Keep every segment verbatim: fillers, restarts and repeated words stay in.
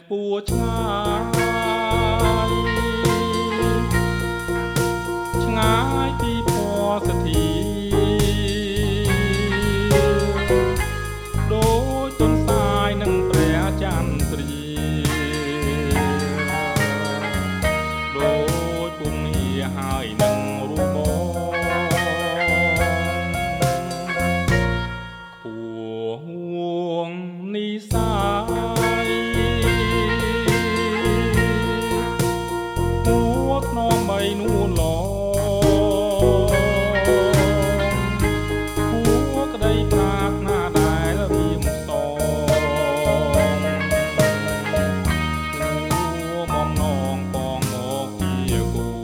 ខ្ពស់ឆ្ងាយឆ្ងាយពីភ័ស្តុធាដូចទន្សាយនឹងព្រះចន្ទ្រាដូចពុំងារហើយនឹងរូបបងខ្ពស់ហួងនិសាយពួតនំបីនួនឡពួក្ដីប្រាថ្នាដែលរៀមសងពួបំណងបងមកជាគូ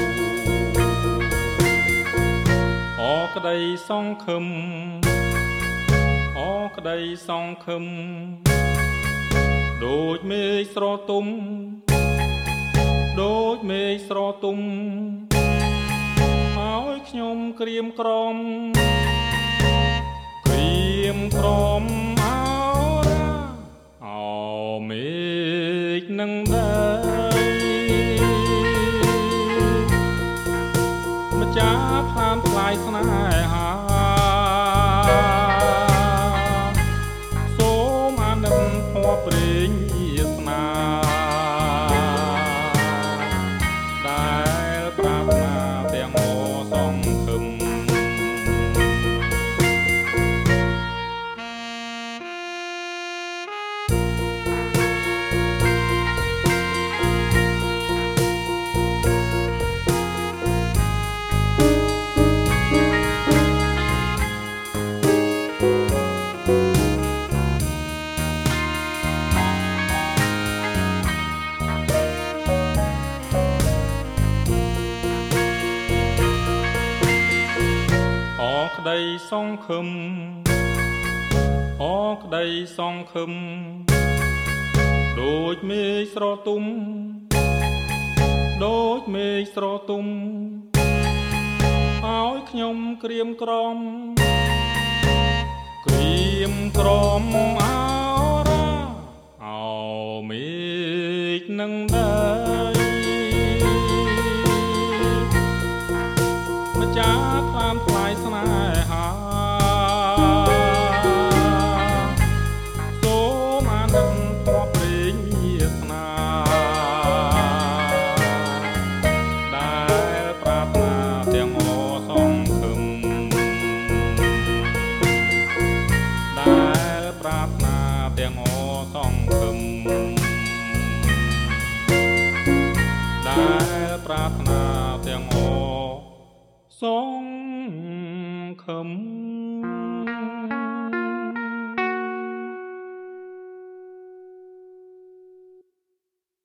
អក្ដីសង្ឃឹមអក្ដីសង្ឃឹមដូចមេឃស្រទុំដូចមេឃស្រទុំហើយខ្ញុំក្រៀមក្រំក្រៀមក្រំអោរាអោមេឃនឹងដីម្ចាស់ផ្លានផ្លាយស្នេហាសូមអាណិតភ័ព្វព្រេងវាសនាដែលប្រាថ្នាទាំងអសង្ឃឹមក្ដីសង្ឃឹមអក្ដីសង្ឃឹមដូចមេឃស្រទុំដូចមេឃស្រទុំឲ្យខ្ញុំក្រៀមក្រំក្រៀមក្រំអោរាអោមេឃនឹងដីម្ចាស់ខ្លាមខ្លាយស្នេហាសូមអាណិតភ័ព្វព្រេងវាសនាដែលប្រាថ្នាទាំងអសង្ឃឹមដែលប្រាថ្នាទាំងអសង្ឃឹមដែលប្រាថ្នាទាំងអសង្ឃឹម